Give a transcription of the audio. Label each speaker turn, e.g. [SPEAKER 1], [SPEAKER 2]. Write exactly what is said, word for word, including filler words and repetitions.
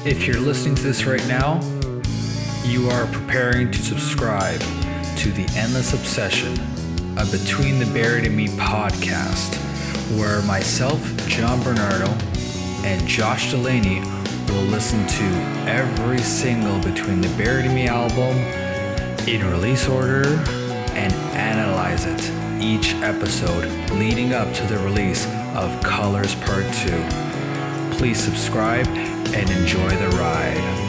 [SPEAKER 1] If you're listening to this right now, you are preparing to subscribe to the Endless Obsession, a Between the Buried and Me podcast, where myself, John Bernardo, and Josh Delaney will listen to every single Between the Buried and Me album in release order and analyze it each episode leading up to the release of Colors Part two. Please subscribe and enjoy the ride.